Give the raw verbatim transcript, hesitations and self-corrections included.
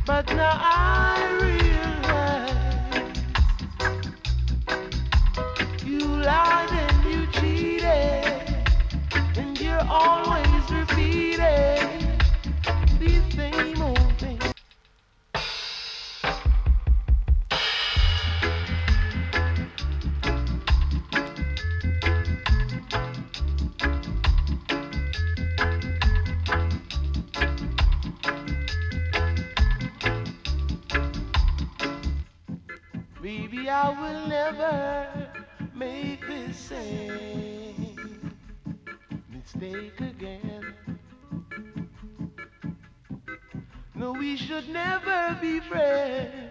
But now I realize you lied and you cheated, and you're always repeating these same old things. Maybe I will never make this same mistake again. No, we should never be friends.